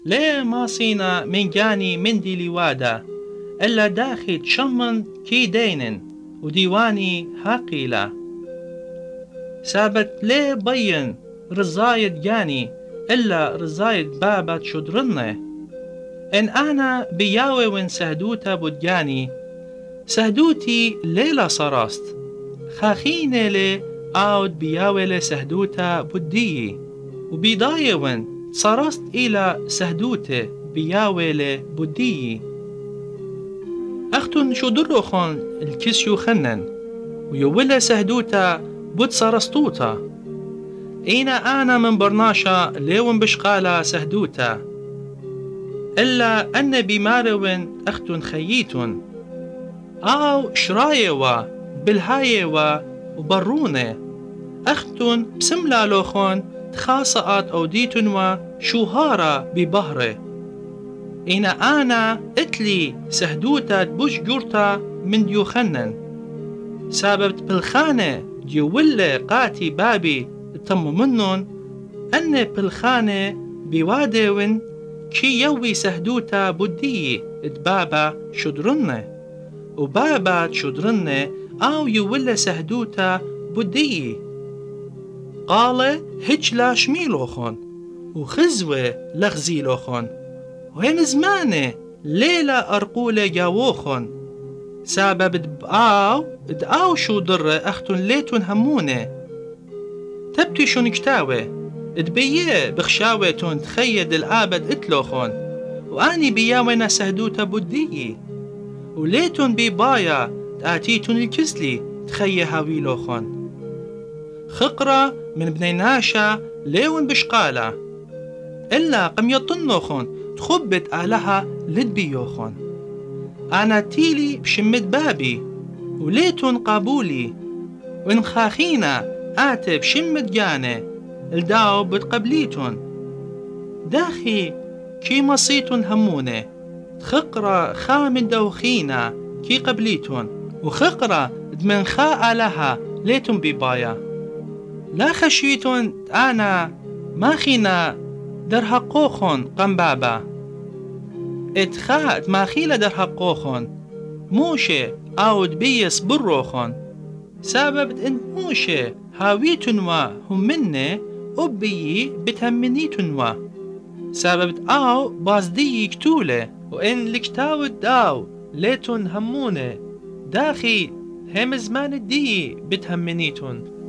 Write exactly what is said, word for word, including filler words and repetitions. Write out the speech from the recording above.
ليه ما صينا من جاني من دي لوادا إلا داخل شمن كي دينن وديواني هاقيلا سابت ليه بين رزايد جاني إلا رزايد بابت شدرنه إن أنا بياوي وين سهدوتا بدجاني سهدوتي ليلة صراست خاخيني لي آود بياوي لي سهدوتا بدي وبيضايا وين صراست إلى سهدوته بياوي لي بدي أختن شدرخون الكسيو خنن ويولا سهدوتا بود صرستوتا إينا أنا من برناشا ليون بشقالا سهدوتا إلا أن بماروين أختن خييتون أو شرايوا بالهايوا وبرونة أختن بسملا لوخون تخاصات أوديتون وشوهارا ببهره إنا أنا إتلي سهدوتا بوش جورتا من ديوخنن سببت بالخانة ديوولي قاتي بابي تم منون أن بالخانة بوادوين كي يوي سهدوتا بدي اتبابا شدرنة وبابا شدرنة أو يولي سهدوتا بدي قال هجلا شميلوخون وخزوة لغزيلوخون وهم زمانه ليلة أرقولة جاووخون سبب دبقاو دقاو شو ضر أختن ليتون همونه تبتي شو نكتاوه دبيه بخشاوة تون تخيد العابد اتلوخون واني بياونا سهدوتا بدي وليتون بيبايا تآتيتون الكسلي تخي هاويلوخون خقرة من بني ناشا ليون بشقالة إلا قم يطنوخون تخبت آلها لدبيوخون أنا تيلي بشمد بابي وليتون قابولي وإن خاخينا آتي بشمد جاني الداو بتقبليتون داخي كي مصيتون همونه خقرة خامن دوخينا كي قبليتون وخقرة دمن خاء لها ليتون ببايا لا خشيتون أنا ما خينا در حقوخون قنبابا اتخاء ما خيلا در حقوخون موشي أود بيس بروخون سبب إن موشي هاويتون هم مني أبيي بتهمنيتون سبب أو بازدي كتولة وإن لكتاو الداو ليتون همونه داخي هم زمان الدي بتهمنيتون